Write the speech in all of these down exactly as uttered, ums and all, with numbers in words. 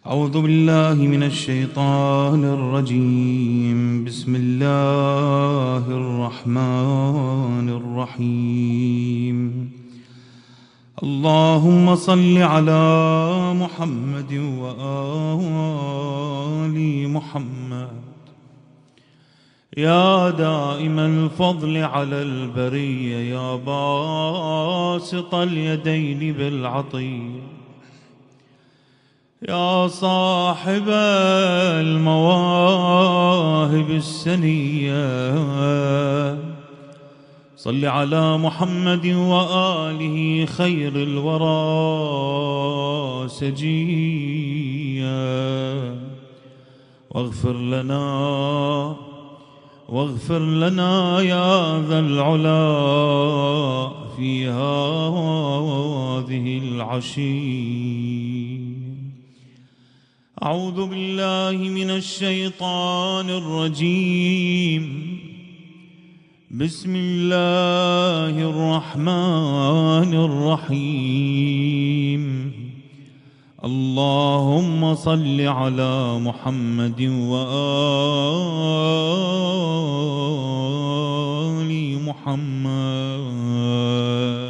أعوذ بالله من الشيطان الرجيم. بسم الله الرحمن الرحيم. اللهم صل على محمد وآل محمد. يا دائم الفضل على البرية، يا باسط اليدين بالعطية، يا صاحب المواهب السنية، صل على محمد وآله خير الورى سجيا، واغفر لنا واغفر لنا يا ذا العلا في هذه العشي. أعوذ بالله من الشيطان الرجيم. بسم الله الرحمن الرحيم. اللهم صل على محمد وآل محمد.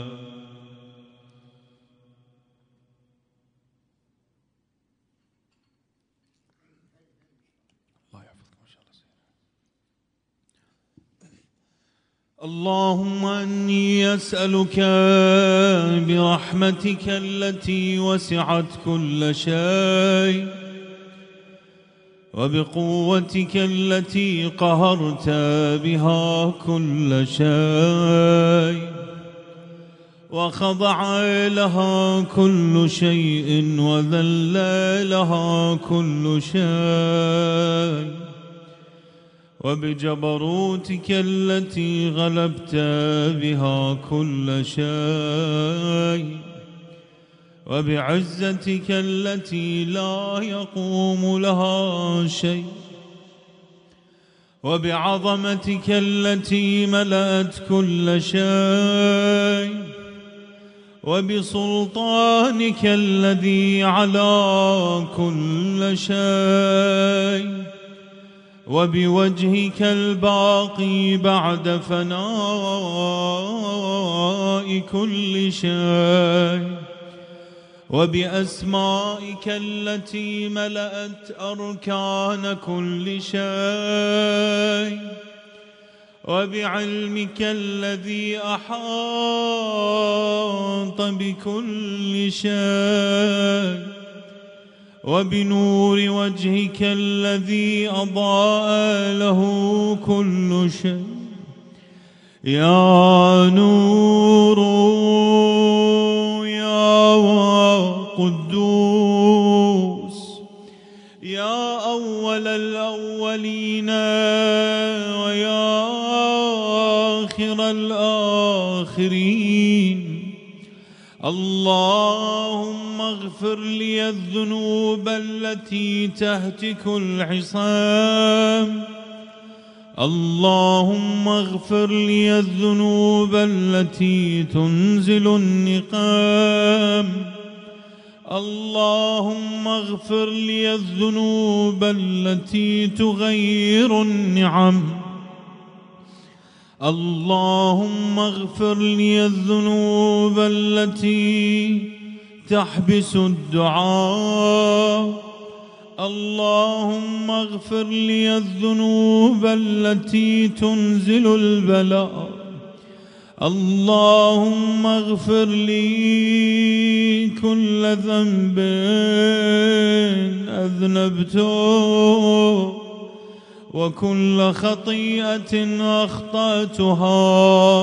اللهم إني أسألك برحمتك التي وسعت كل شيء، وبقوتك التي قهرت بها كل شيء، وخضع لها كل شيء، وذل لها كل شيء، وبجبروتك التي غلبت بها كل شيء، وبعزتك التي لا يقوم لها شيء، وبعظمتك التي ملأت كل شيء، وبسلطانك الذي على كل شيء، وبوجهك الباقي بعد فناء كل شيء، وبأسمائك التي ملأت أركان كل شيء، وبعلمك الذي أحاط بكل شيء، وبنور وجهك الذي أضاء له كل شيء. يا نور يا قدوس، يا أول الأولين ويا آخر الآخرين، اللهم اغفر لي الذنوب التي تهتك العصام، اللهم اغفر لي الذنوب التي تنزل النقام، اللهم اغفر لي الذنوب التي تغير النعم، اللهم اغفر لي الذنوب التي تحبس الدعاء، اللهم اغفر لي الذنوب التي تنزل البلاء، اللهم اغفر لي كل ذنب أذنبته، وكل خطيئة أخطأتها،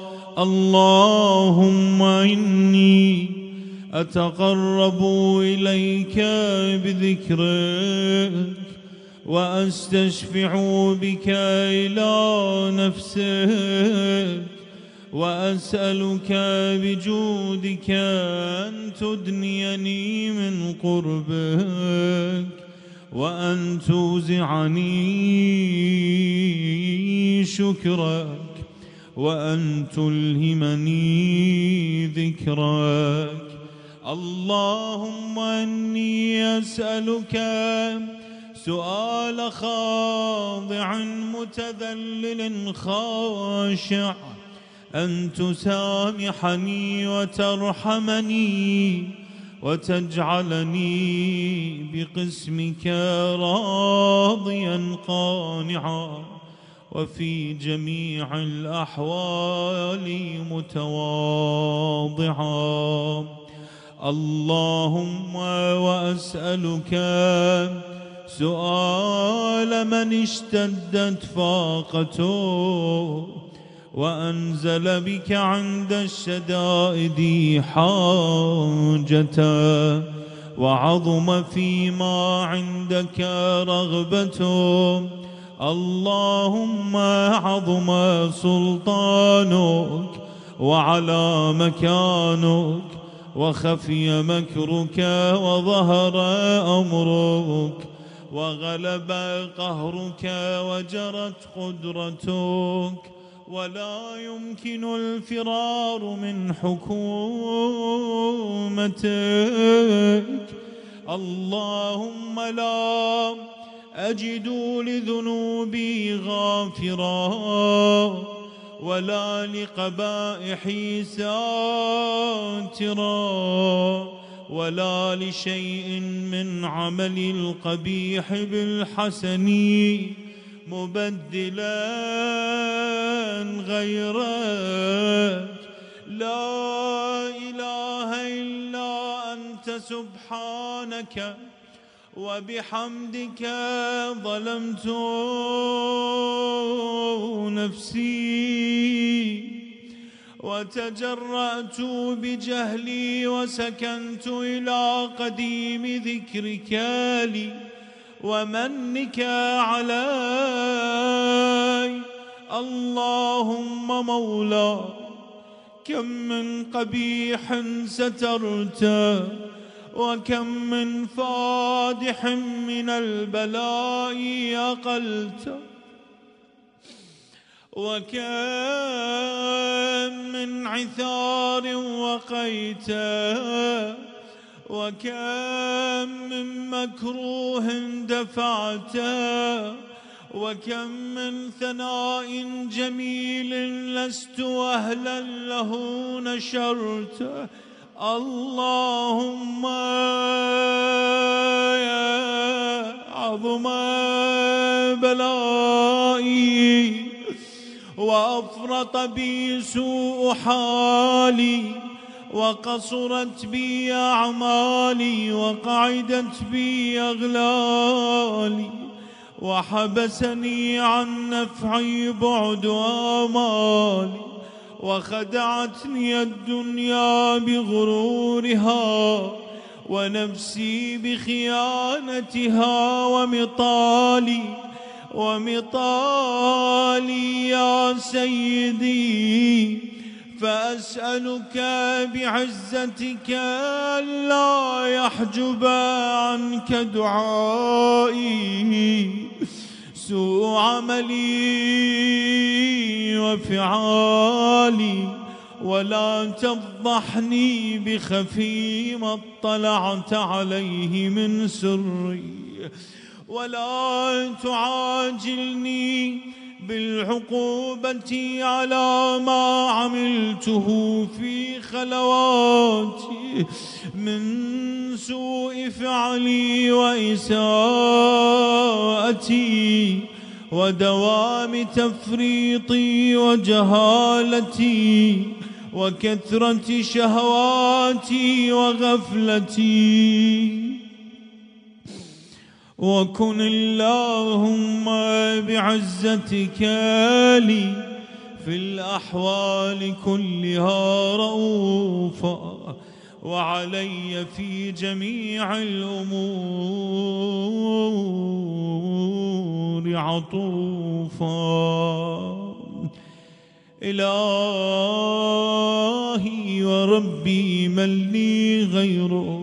اللهم إني أتقرب إليك بذكرك، وأستشفع بك إلى نفسك، وأسألك بجودك أن تدنيني من قربك، وأن توزعني شكرك، وأن تلهمني ذكرك. اللهم إني أسألك سؤال خاضع متذلل خاشع أن تسامحني وترحمني وتجعلني بقسمك راضيا قانعا وفي جميع الأحوال متواضعا. اللهم وأسألك سؤال من اشتدت فاقته وأنزل بك عند الشدائد حاجته وعظم فيما عندك رغبته. اللهم عظم سلطانك وعلى مكانك وخفي مكرك وظهر أمرك وغلب قهرك وجرت قدرتك ولا يمكن الفرار من حكومتك. اللهم لا أجد لذنوبي غافرا ولا لقبائحي ساترا ولا لشيء من عملي القبيح بالحسن مبدلا غيرك. لا إله إلا أنت سبحانك وبحمدك ظلمت نفسي وتجرأت بجهلي وسكنت إلى قديم ذكرك لي ومنك علي. اللهم مولاي كم من قبيح سترته وكم من فادح من البلاء أقلته وكم من عثار وقيته وكم من مكروه دفعته وكم من ثناء جميل لست أهلا له نشرته. اللهم يا عظم بلائي وأفرط بي سوء حالي وقصرت بي أعمالي وقعدت بي أغلالي وحبسني عن نفعي بعد آمالي وخدعتني الدنيا بغرورها ونفسي بخيانتها ومطالي ومطالي يا سيدي. فأسألك بعزتك ألا يحجب عنك دعائي سوء عملي وفعالي ولا تفضحني بخفي ما اطلعت عليه من سري ولا تعاجلني بالعقوبة على ما عملته في خلواتي من سوء فعلي وإساءتي ودوام تفريطي وجهالتي وكثرة شهواتي وغفلتي. وكن اللهم بعزتك لي في الأحوال كلها رؤوفا وعلي في جميع الأمور عطوفا. إلهي وربي من لي غيرك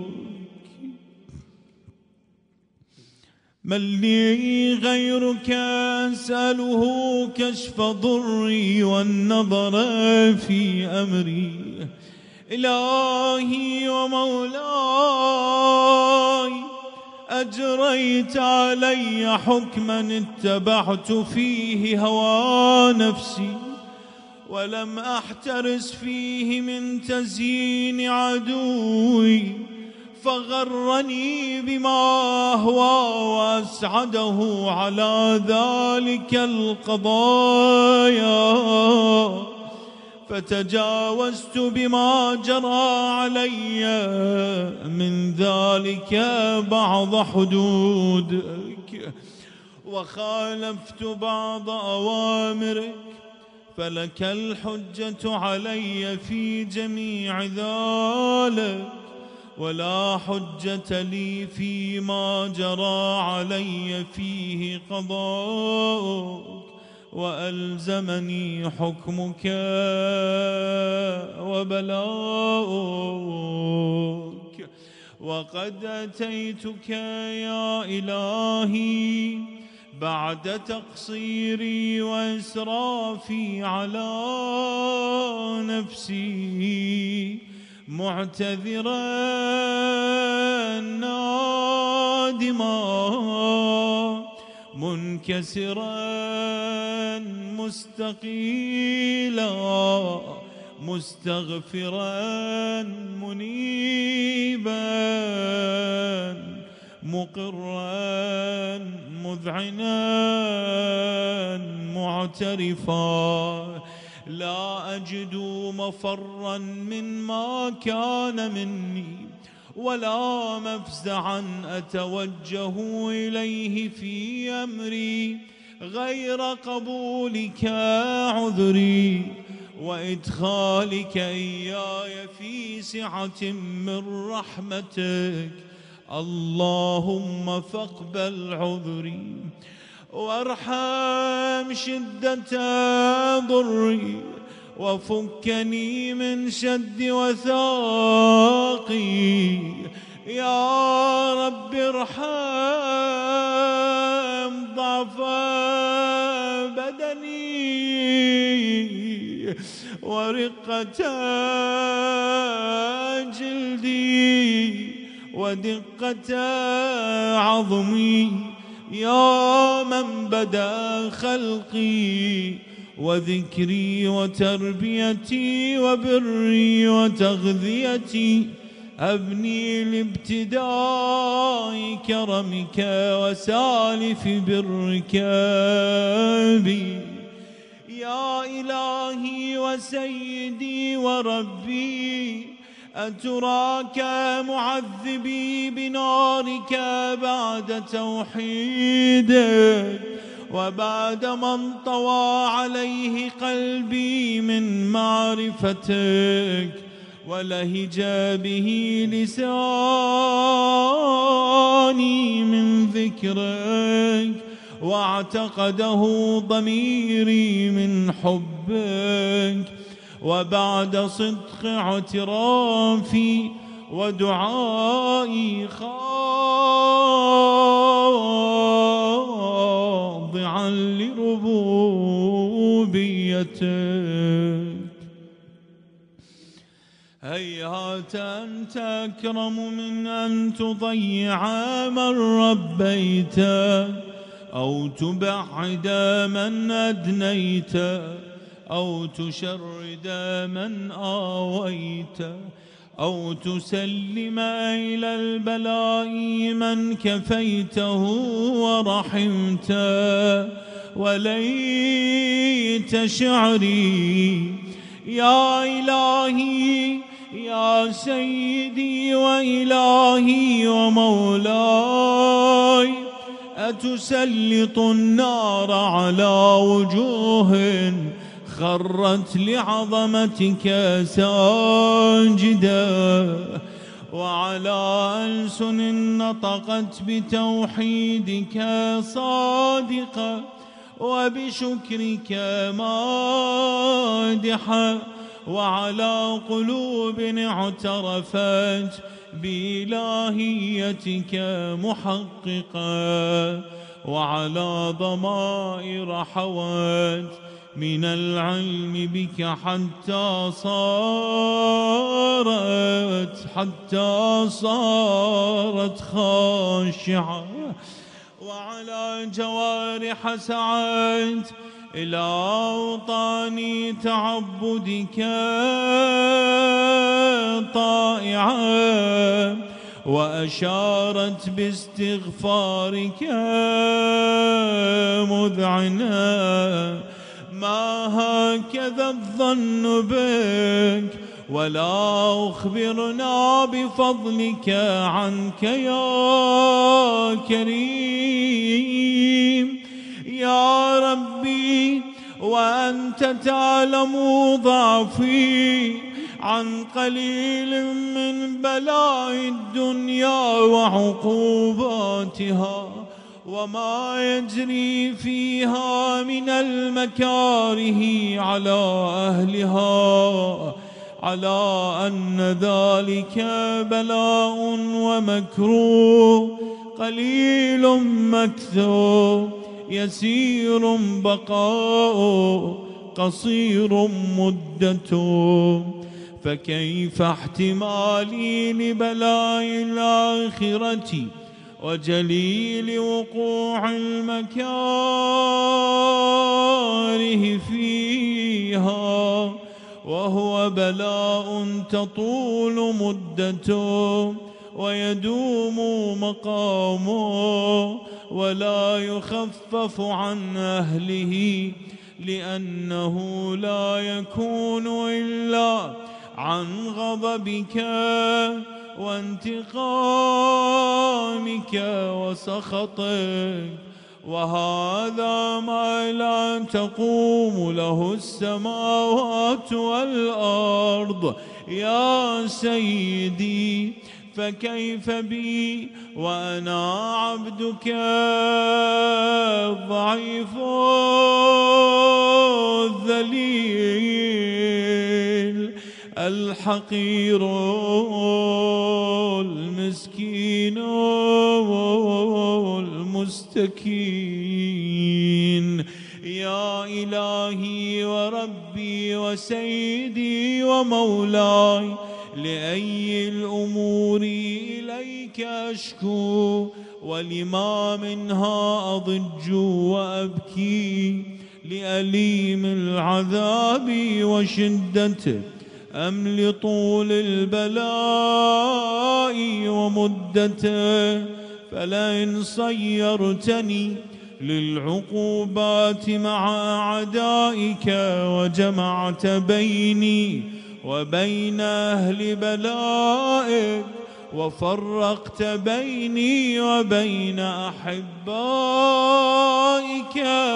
من لي غيرك أسأله كشف ضري والنظر في أمري إلهي ومولاي أجريت علي حكما اتبعت فيه هوى نفسي، ولم أحترس فيه من تزيين عدوي، فغرني بما أهوى وأسعده على ذلك القضايا، فتجاوزت بما جرى علي من ذلك بعض حدودك، وخالفت بعض أوامرك، فلك الحجة علي في جميع ذلك، ولا حجة لي فيما جرى علي فيه قضاؤك، وألزمني حكمك وبلاؤك. وقد أتيتك يا إلهي بعد تقصيري وإسرافي على نفسي، معتذرا نادما منكسرا مستقيلا مستغفرا منيبا مقرا مذعنا معترفا، لا أجد مفرا مما كان مني، ولا مفزعا أتوجه إليه في أمري غير قبولك عذري، وإدخالك إياي في سعة من رحمتك. اللهم فاقبل عذري، وارحم شدة ضري، وفكني من شد وثاقي. يا رب ارحم ضعف بدني ورقة جلدي ودقة عظمي، يا من بدأ خلقي وذكري وتربيتي وبري وتغذيتي، أبني لابتداء كرمك وسالف برك بي. يا إلهي وسيدي وربي، أتراك معذبي بنارك بعد توحيدك، وبعد ما انطوى عليه قلبي من معرفتك، ولهج به لساني من ذكرك، واعتقده ضميري من حبك، وبعد صدق اعترافي ودعائي خاضعا لربوبيتك، هيهات أنت أكرم من أن تضيع من ربيت، أو تبعد من أدنيت، أو تشرد من آويت، أو تسلم إلى البلاء من كفيته ورحمت. وليت شعري يا إلهي يا سيدي وإلهي ومولاي، أتسلط النار على وجوه خرت لعظمتك ساجدا، وعلى ألسن نطقت بتوحيدك صادقة، وبشكرك مادحة، وعلى قلوب اعترفت بإلهيتك محققة، وعلى ضمائر حوت من العلم بك حتى صارت حتى صارت خاشعة، وعلى جوارح سعت إلى أوطان تعبدك طائعة، وأشارت باستغفارك مذعنة. ما هكذا الظن بك، ولا أخبرنا بفضلك عنك يا كريم يا ربي، وأنت تعلم ضعفي عن قليل من بلاء الدنيا وعقوباتها، وما يجري فيها من المكاره على أهلها، على أن ذلك بلاء ومكروه قليل مكثور، يسير بقاؤه قصير مدته. فكيف احتمالي لبلاء الآخرة وجليل وقوع المكاره فيها، وهو بلاء تطول مدته ويدوم مقامه، ولا يخفف عن أهله، لأنه لا يكون إلا عن غضبك وانتقامك وسخطك، وهذا ما لا تقوم له السماوات والأرض يا سيدي. فكيف بي وأنا عبدك الضعيف الذليل الحقير المسكين المستكين. يا إلهي وربي وسيدي ومولاي، لأي الأمور إليك أشكو، ولما منها أضج وأبكي، لأليم العذاب وشدته أم لطول البلاء ومدته؟ فلئن صيرتني للعقوبات مع أعدائك، وجمعت بيني وبين أهل بلائك، وفرقت بيني وبين أحبائك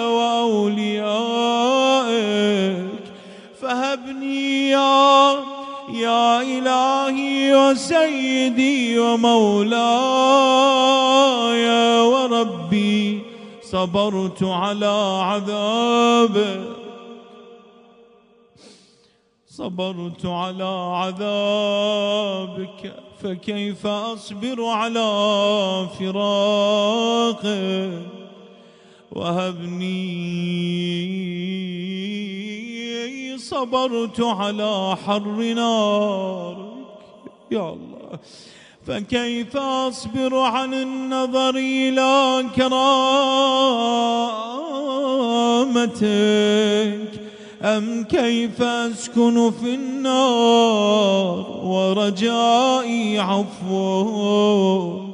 وأوليائك، فهبني يا يا إلهي وسيدي ومولاي وربي. صبرت على عذابك صبرت على عذابك، فكيف أصبر على فراقك؟ وهبني صبرت على حر نارك يا الله، فكيف أصبر عن النظر إلى كرامتك؟ أم كيف أسكن في النار ورجائي عفوك؟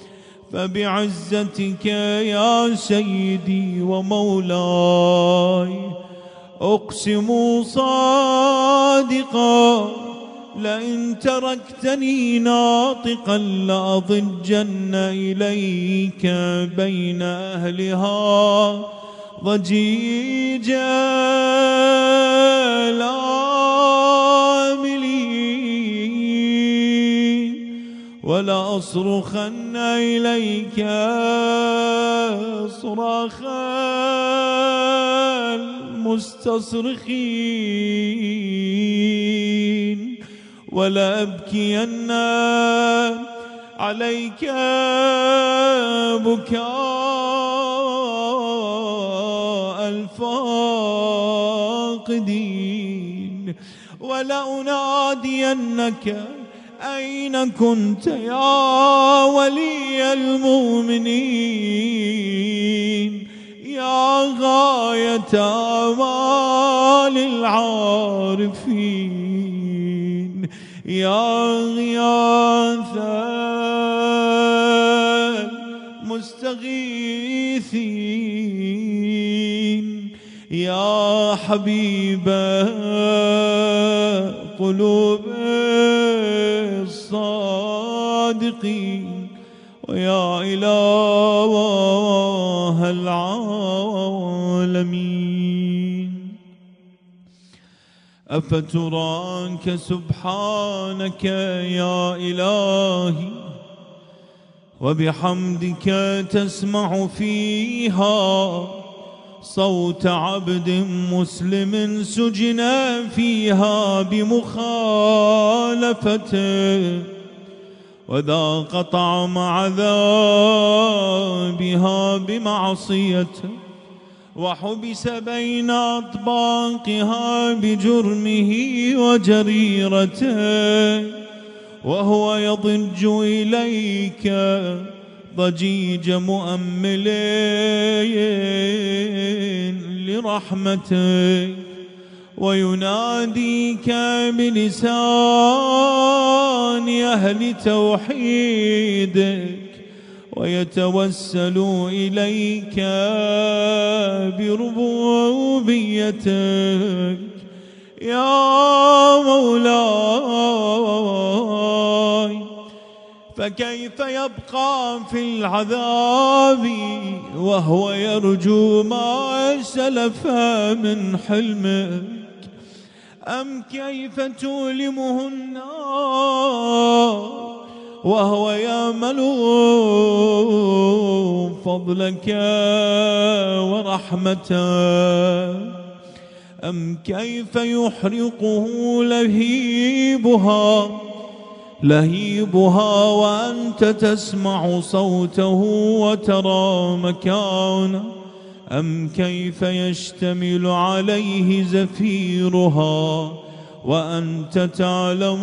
فبعزتك يا سيدي ومولاي أقسم صادقا، لئن تركتني ناطقا لأضجن إليك بين أهلها ضجيج العاملين، ولأصرخن إليك صراخ المستصرخين، ولأبكين عليك بكاء الفاضل الفاقدين ولأنادينك أين كنت يا ولي المؤمنين يا غاية آمال العارفين يا غياث المستغيثين يا حبيب قلوب الصادقين ويا إله العالمين أفتراك سبحانك يا إلهي وبحمدك تسمع فيها صوت عبد مسلم سجن فيها بمخالفته وذاق طعم عذابها بمعصيته وحبس بين أطباقها بجرمه وجريرته وهو يضج إليك ضجيج مؤمل لرحمتك ويناديك بلسان أهل توحيدك ويتوسل إليك بربوبيتك يا مولاي فكيف يبقى في العذاب وهو يرجو ما سلف من حلمك أم كيف تؤلمه النار وهو يأمل فضلك ورحمتك أم كيف يحرقه لهيبها لهيبها وأنت تسمع صوته وترى مكانه أم كيف يشتمل عليه زفيرها وأنت تعلم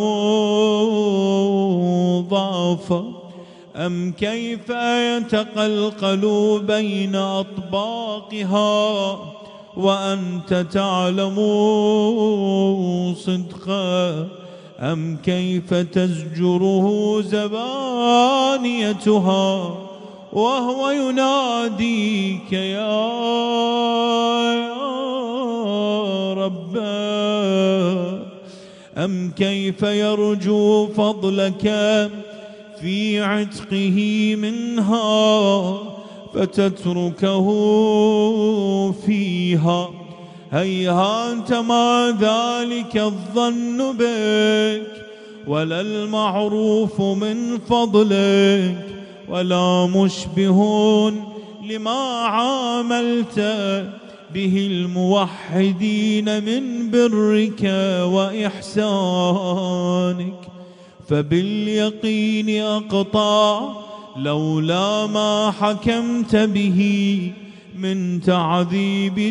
ضعفه أم كيف يتقلقل بين أطباقها وأنت تعلم صدقه أم كيف تزجره زبانيتها وهو يناديك يا رب أم كيف يرجو فضلك في عتقه منها فتتركه فيها هيهات ما ذلك الظن بك ولا المعروف من فضلك ولا مشبه لما عاملت به الموحدين من برك وإحسانك فباليقين أقطع لولا ما حكمت به من تعذيب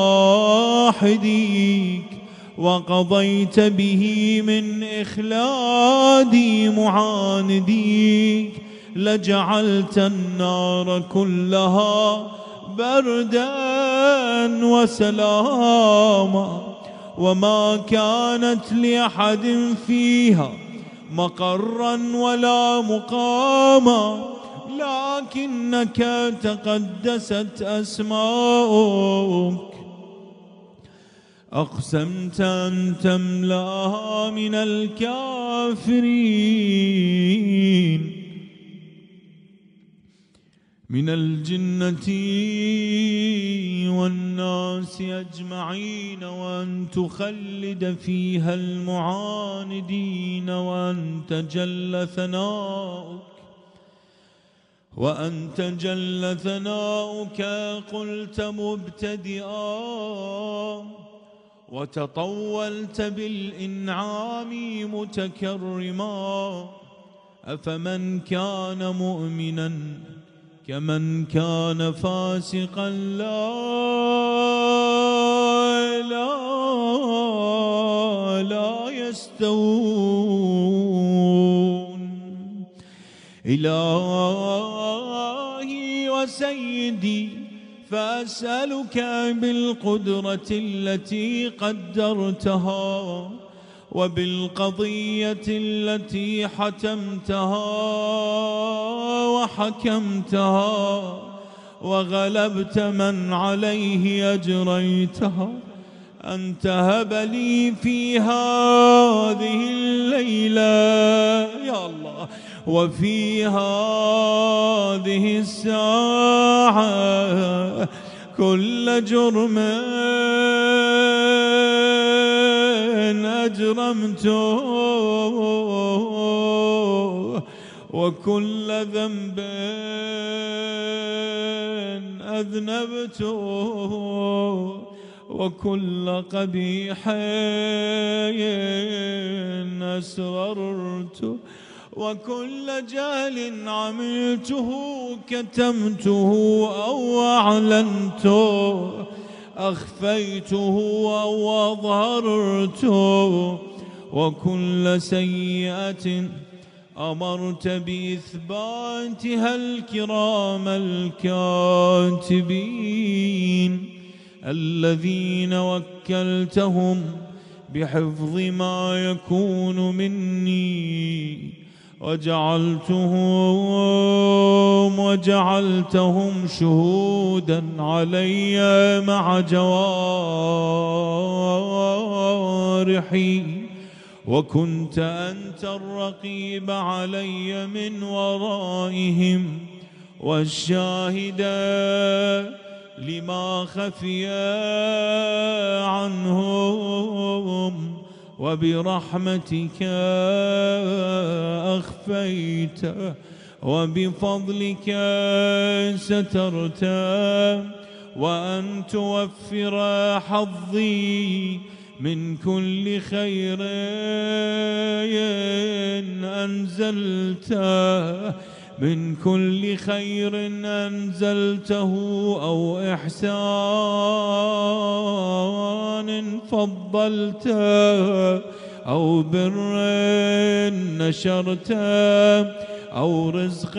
جاحديك وقضيت به من إخلاد معانديك لجعلت النار كلها بردا وسلاما وما كانت لأحد فيها مقرا ولا مقاما لكنك تقدست أسماؤك أقسمت أن تملأها من الكافرين من الجنة والناس أجمعين وأن تخلد فيها المعاندين وأنت جل ثناؤك وأنت جل ثناؤك قلت مبتدئا وتطولت بالإنعام متكرما أفمن كان مؤمنا كمن كان فاسقا لا إله يستوون. إلهي وسيدي فأسألك بالقدرة التي قدرتها وبالقضية التي حتمتها وحكمتها وغلبت من عليه أجريتها أن تهب لي في هذه الليلة يا الله وفي هذه الساعة كل جرم أجرمته وكل ذنب أذنبته وكل قبيح أسررته وكل جهل عملته كتمته أو أعلنته أخفيته أو أظهرته وكل سيئة أمرت بإثباتها الكرام الكاتبين الذين وكلتهم بحفظ ما يكون مني وجعلتهم وجعلتهم شهودا علي مع جوارحي وكنت أنت الرقيب علي من ورائهم والشاهد لما خفي عنهم وبرحمتك أخفيت وبفضلك سترت وأن توفر حظي من كل خير أنزلته من كل خير أنزلته أو إحسان فضلته أو بر نشرته أو رزق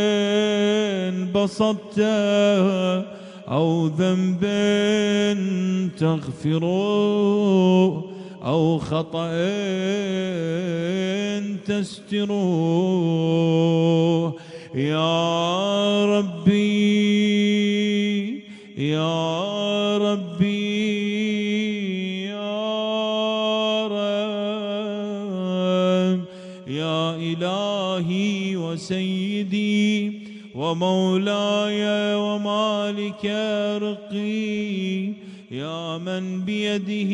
بسطته أو ذنب تغفره أو خطأ تستره يا ربي يا ربي يا رب يا إلهي وسيدي ومولاي ومالك رقي يا من بيده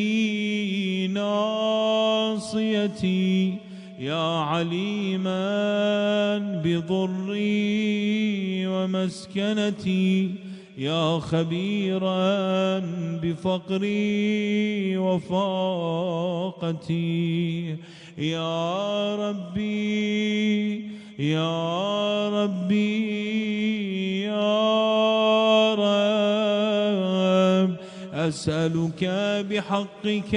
ناصيتي يا عليما بضري ومسكنتي يا خبيرا بفقري وفاقتي يا ربي يا ربي يا رب أسألك بحقك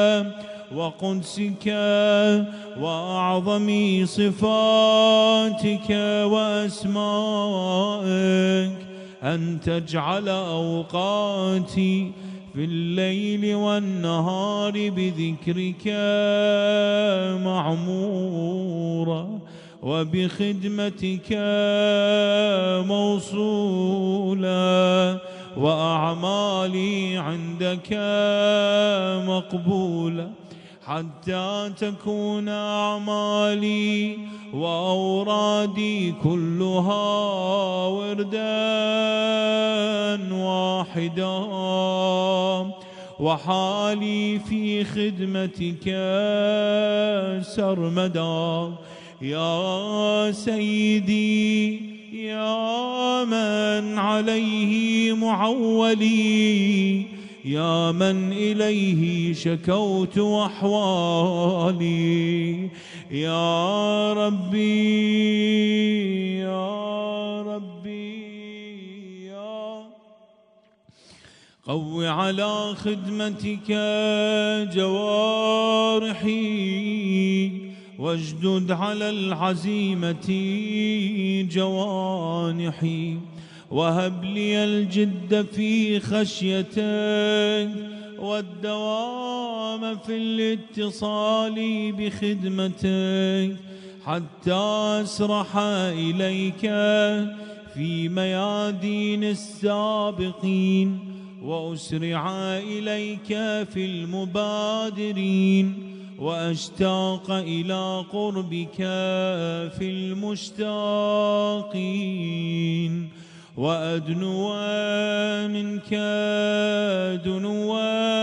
وقدسك وأعظم صفاتك وأسمائك أن تجعل أوقاتي في الليل والنهار بذكرك معمورة وبخدمتك موصولة وأعمالي عندك مقبولة حتى تكون أعمالي وأورادي كلها وردا واحدا وحالي في خدمتك سرمدا يا سيدي يا من عليه معولي يا من إليه شكوت أحوالي يا ربي يا ربي يا قو على خدمتك جوارحي، واجدد على العزيمة جوانحي، وهب لي الجد في خشيتك والدوام في الاتصال بخدمتك، حتى أسرح إليك في ميادين السابقين، وأسرع إليك في المبادرين، وأشتاق إلى قربك في المشتاقين، وأدنو منك دنو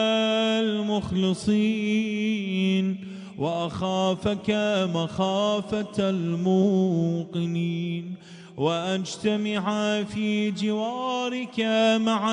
المخلصين، وأخافك مخافة الموقنين، وأجتمع في جوارك مع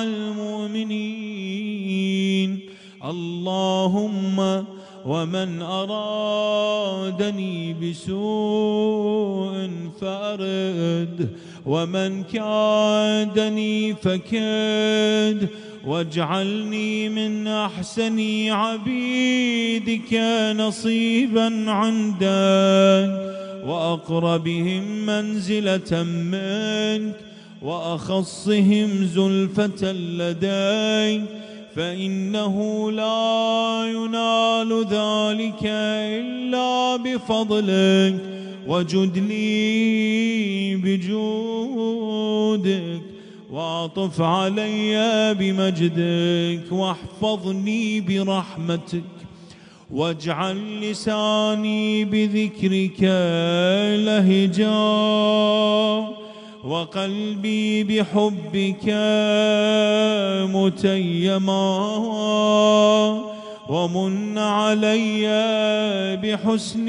المؤمنين. اللهم ومن أرادني بسوء فأرد، ومن كادني فكد، واجعلني من أحسن عبيدك نصيبا عندك، وأقربهم منزلة منك، وأخصهم زلفة لديك، فإنه لا ينال ذلك إلا بفضلك، وجد لي بجودك، وأعطف علي بمجدك، واحفظني برحمتك، واجعل لساني بذكرك لهجا، وقلبي بحبك متيما، ومن علي بحسن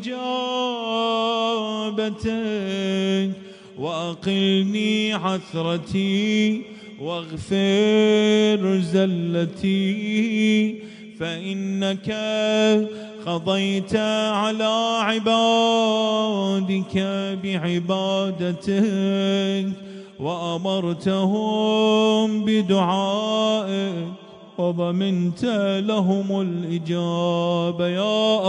إجابتك، وأقلني عثرتي، واغفر زلتي، فإنك قضيت على عبادك بعبادتك، وأمرتهم بدعائك، وضمنت لهم الإجابة. يا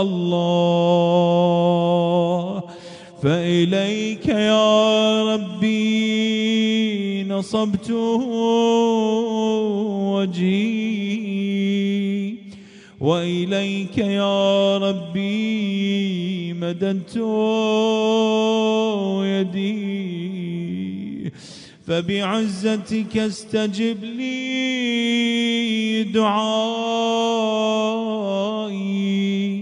الله، فإليك يا ربي نصبت وجهي، وإليك يا ربي مددت يدي، فبعزتك استجب لي دعائي،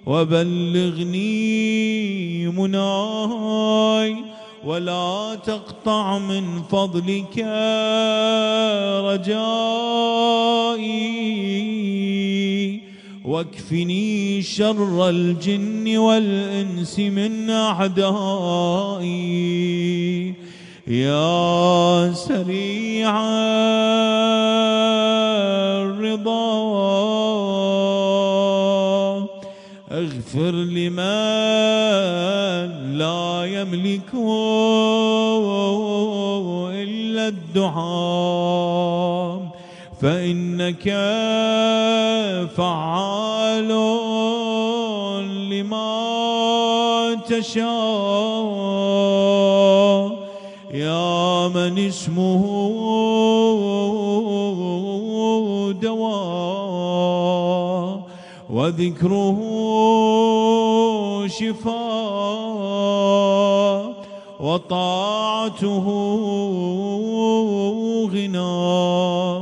وبلغني مناي، ولا تقطع من فضلك رجائي، واكفني شر الجن والإنس من أعدائي. يا سريع الرضا اغفر لمن لا يملك إلا الدعاء، فإنك فعال لما تشاء. يا من اسمه دواء، وذكره شفاء، وطاعته غنى.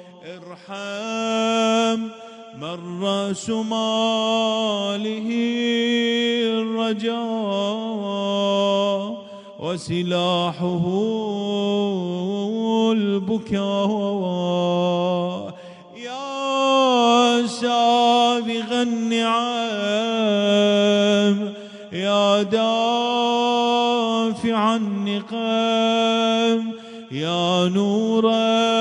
ارحم من رأس ماله الرجاء، وسلاحه البكاء. يا سابغ النعم، يا دافع النقم، يا نور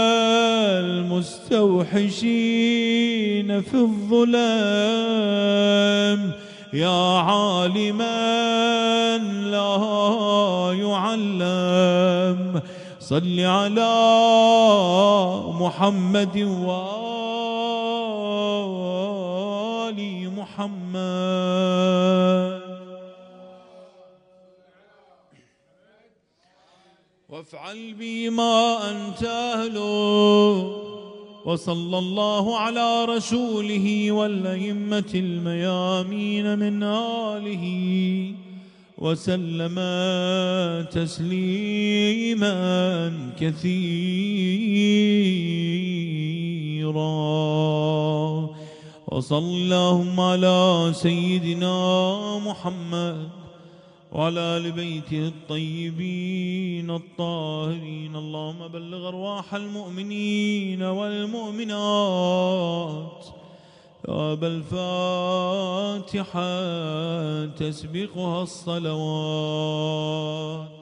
المستوحشين في الظلام، يا عالما لا يعلم، صل على محمد وآل محمد وافعل بي ما أنت أهله. وصلى الله على رسوله والأئمة الميامين من آله وسلم تسليما كثيرا. وصلى اللهم على سيدنا محمد وعلى آل بيته الطيبين الطاهرين. اللهم بلغ أرواح المؤمنين والمؤمنات باب الفاتحة تسبقها الصلوات.